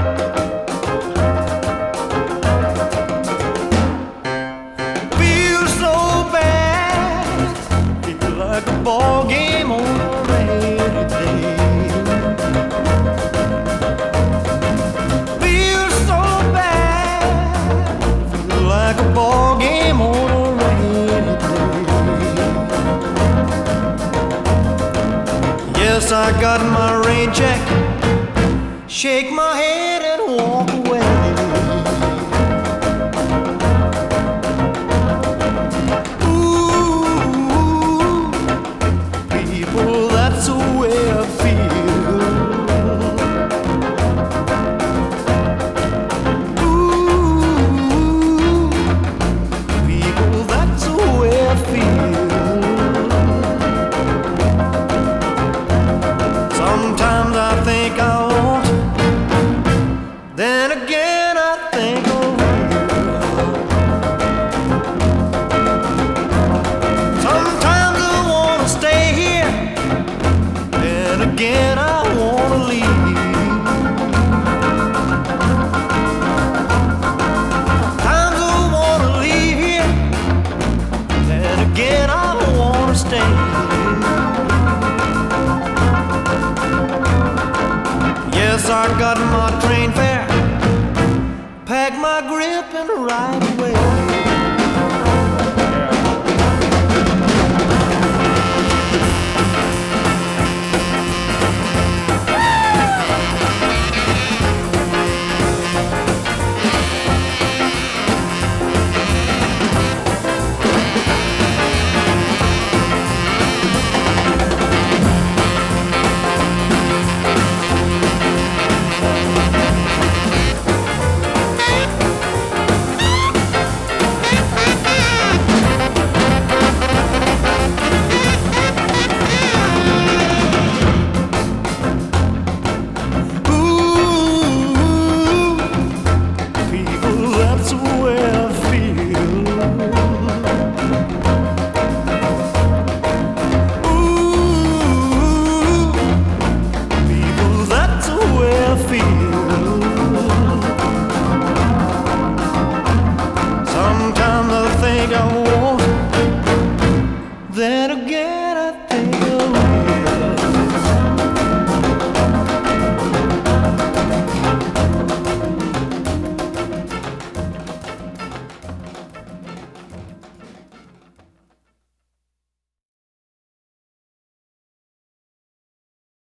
Feel so bad, feel like a ball game on a rainy day. Feel so bad, feel like a ball game on a rainy day. Yes, I got my rain check, shake my head and walk away. That's the way I feel. Ooh, people, that's the way I feel. Sometimes I think I won't, then again I think I will. Sometimes I wanna stay here, and again I wanna leave. Times I wanna leave here, and again I wanna stay. Yes, I got my train fare, pack my grip and ride away.